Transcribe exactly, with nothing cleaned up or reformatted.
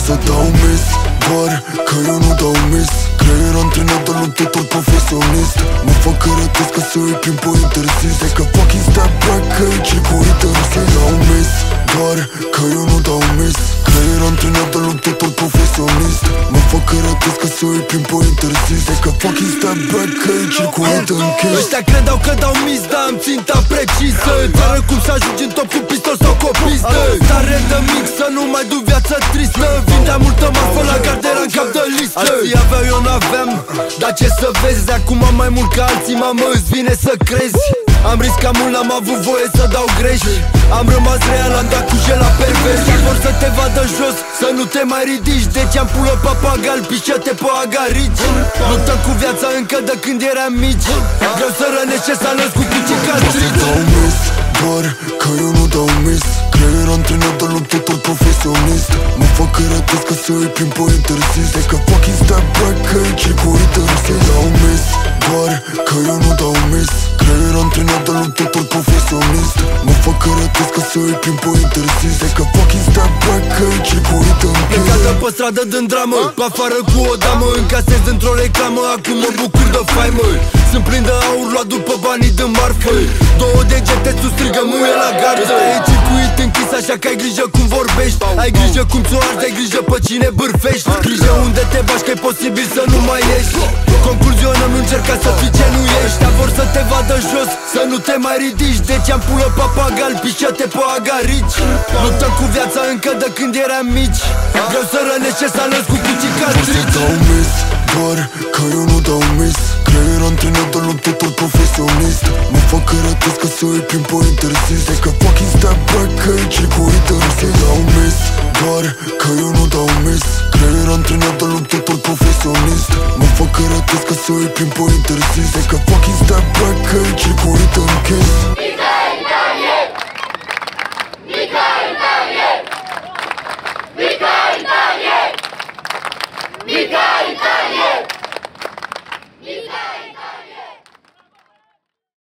să dau mis, doar că eu nu dau mis. Creier antrenat de luptător profesionist. Mă fac că rătesc ca să îi prin pe interzis. E că fucking step back, că e circuit în să dau mis, doar că eu nu dau mis. Creier antrenat de luptător profesionist. Mă fac că rătesc ca să îi prin pe interzis. E că fucking step back, că e circuit închis. Ăștia credeau că dau mis, dar am ținta precisă. Țară cum să ajungi în top cu pistol sau cu o pistă. Stare de mix, să nu mai duc viața tristă. Vindea multă marfă la gardera în cap de listă. Alții aveau, eu n-aveam, dar ce să vezi, acum am mai mult ca alții, mamă, îți vine să crezi. Am riscat mult, n-am avut voie să dau greș. Am rămas real, am dat cu jel la pervers. Dar vor să te vadă jos, să nu te mai ridici. Deci am pulă papagal, pișete pe agarici. Luptăm cu viața încă de când eram mici. Vreau să rănești ce s-a născut cu cicatrici. Dau mis, doar că eu nu dau mis. Creier antrenat de luptător profesionist. Mă fac că rătesc ca să îi prin pe interzis. E că fucking step back, că e circuit în să dau mis, doar că eu nu dau mis. Creier antrenat de luptător profesionist. Mă fac că rătesc ca să îi prin pe interzis. E că fucking step back, că e circuit închis. Plecată pe stradă dând dramă, pe afară cu o damă. Încasez într-o reclamă, acum mă bucur de faimă. Sunt plin de aur luat după banii de marfă. Două degete sus strigă muie la gardă. E circuit închis, așa că ai grijă cum vorbești. Ai grijă cum ți-o arzi, ai grijă pe cine bârfești. Grijă unde te bași, că e posibil să nu mai ieși. Concluzionăm, nu încerca să fii ce nu ești. Dar vor să te vadă jos, să nu te mai ridici. Deci am pulă papagal, pișete pe agarici. Luptăm cu viața încă de când eram mici. Vreau să rănești ce s-a născut cu cicatrici. Dau mis, doar că eu nu dau mis. Creier antrenat de luptător profesionist. Mă fac că rătesc ca să îi prin pe interzis. E că fucking step back, că e circuit în să dau mis, doar că eu nu dau mis. Creier antrenat de luptător profesionist. Mă fac că rătesc ca să îi prin pe interzis. E că fucking step back, că e circuit închis.